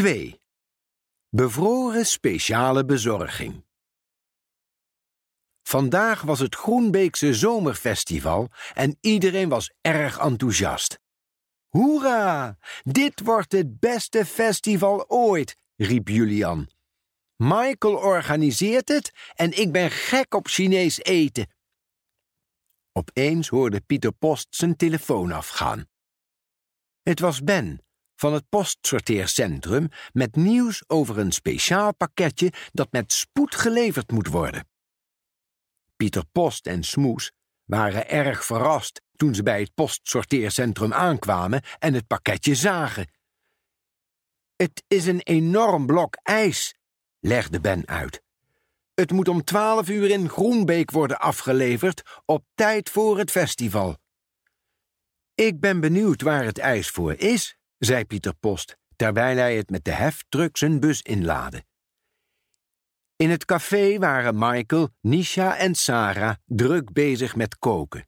2. Bevroren speciale bezorging. Vandaag was het Groenbeekse Zomerfestival en iedereen was erg enthousiast. Hoera! Dit wordt het beste festival ooit, riep Julian. Michael organiseert het en ik ben gek op Chinees eten. Opeens hoorde Pieter Post zijn telefoon afgaan. Het was Ben van het postsorteercentrum met nieuws over een speciaal pakketje dat met spoed geleverd moet worden. Pieter Post en Smoes waren erg verrast toen ze bij het postsorteercentrum aankwamen en het pakketje zagen. Het is een enorm blok ijs, legde Ben uit. Het moet om 12 uur in Groenbeek worden afgeleverd, op tijd voor het festival. Ik ben benieuwd waar het ijs voor is, zei Pieter Post, terwijl hij het met de heftruck zijn bus inlaadde. In het café waren Michael, Nisha en Sarah druk bezig met koken.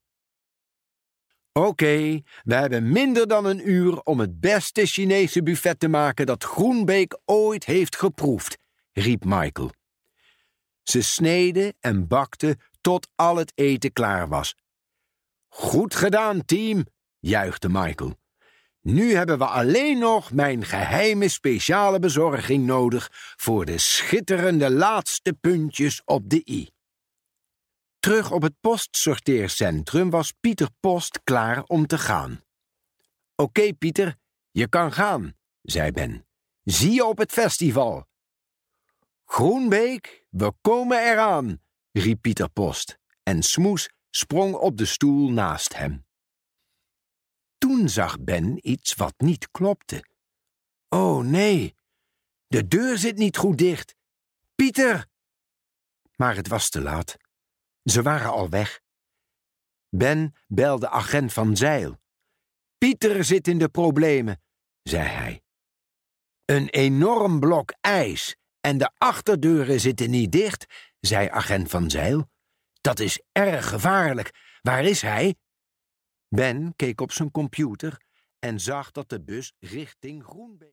Oké, we hebben minder dan een uur om het beste Chinese buffet te maken dat Groenbeek ooit heeft geproefd, riep Michael. Ze sneden en bakten tot al het eten klaar was. Goed gedaan, team, juichte Michael. Nu hebben we alleen nog mijn geheime speciale bezorging nodig voor de schitterende laatste puntjes op de i. Terug op het postsorteercentrum was Pieter Post klaar om te gaan. Oké, Pieter, je kan gaan, zei Ben. Zie je op het festival. Groenbeek, we komen eraan, riep Pieter Post en Smoes sprong op de stoel naast hem. Toen zag Ben iets wat niet klopte. Oh nee, de deur zit niet goed dicht. Pieter! Maar het was te laat. Ze waren al weg. Ben belde agent Van Zijl. Pieter zit in de problemen, zei hij. Een enorm blok ijs en de achterdeuren zitten niet dicht, zei agent Van Zijl. Dat is erg gevaarlijk. Waar is hij? Ben keek op zijn computer en zag dat de bus richting Groenbeek...